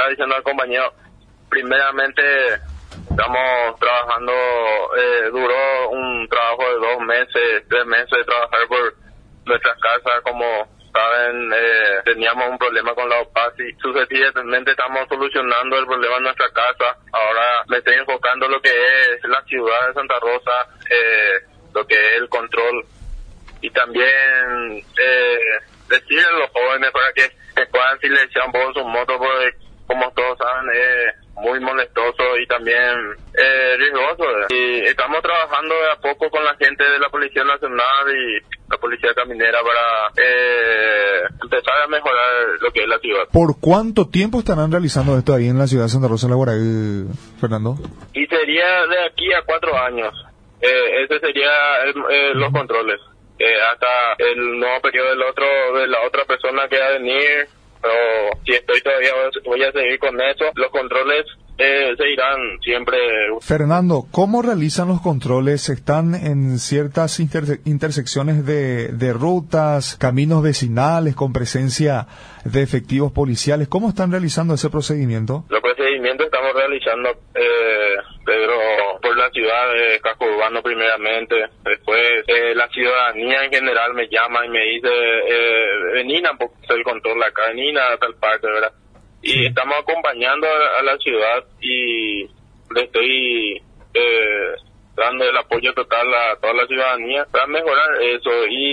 estaba diciendo al compañero, primeramente estamos trabajando, duró un trabajo de 2 meses, 3 meses de trabajar por nuestras casas. Como saben, teníamos un problema con la OPAS y sucesivamente estamos solucionando el problema en nuestra casa. Ahora me estoy enfocando en lo que es la ciudad de Santa Rosa, lo que es el control, y también decirle a los jóvenes para que puedan silenciar un poco sus motos, porque como todos saben es muy molestoso y también riesgoso. Y estamos trabajando de a poco con la gente de la Policía Nacional y la Policía Caminera para empezar a mejorar lo que es la ciudad. ¿Por cuánto tiempo estarán realizando esto ahí en la ciudad de Santa Rosa Laboral, Fernando? Y sería de aquí a 4 años. Ese sería los controles. Hasta el nuevo periodo de la otra persona que va a venir, o si estoy todavía voy a seguir con eso. Los controles se irán siempre. Fernando, ¿cómo realizan los controles? ¿Están en ciertas intersecciones de rutas, caminos vecinales con presencia de efectivos policiales? ¿Cómo están realizando ese procedimiento? Los procedimientos estamos realizando, Pedro, por la ciudad de casco urbano primeramente. Después la ciudadanía en general me llama y me dice, venina un poco el control acá, venina a tal parte, ¿verdad? Y estamos acompañando a la ciudad y le estoy dando el apoyo total a toda la ciudadanía para mejorar eso.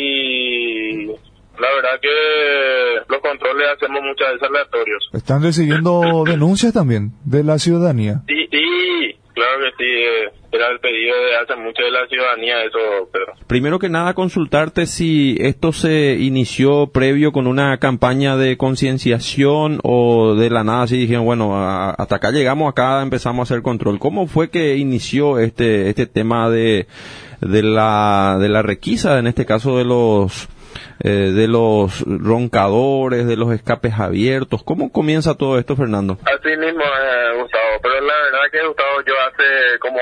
Y la verdad que los controles hacemos muchas veces aleatorios. ¿Están recibiendo denuncias también de la ciudadanía? Sí, claro que sí. Era el pedido de hace mucho de la ciudadanía, eso, Pedro. Primero que nada, consultarte si esto se inició previo con una campaña de concienciación o de la nada, si dijeron, bueno, hasta acá llegamos, acá empezamos a hacer control. ¿Cómo fue que inició este tema de la requisa, en este caso de los roncadores, de los escapes abiertos? ¿Cómo comienza todo esto, Fernando? Así mismo, Gustavo, pero la verdad que, Gustavo, yo hace como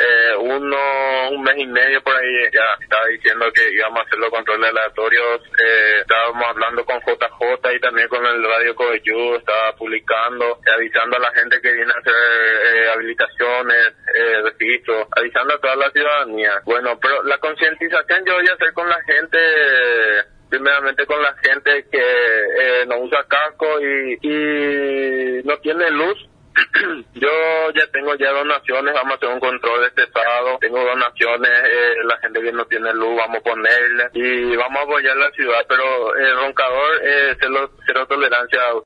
un mes y medio por ahí ya estaba diciendo que íbamos a hacer los controles aleatorios. Estábamos hablando con JJ y también con el Radio Coveyú, estaba publicando, avisando a la gente que viene a hacer habilitaciones, registros, avisando a toda la ciudadanía. Bueno, pero la concientización yo voy a hacer con la gente, primeramente con la gente que no usa casco y no tiene luz. Yo ya tengo donaciones, vamos a hacer un control este sábado, tengo donaciones, la gente que no tiene luz vamos a ponerle y vamos a apoyar la ciudad, pero el roncador, cero tolerancia.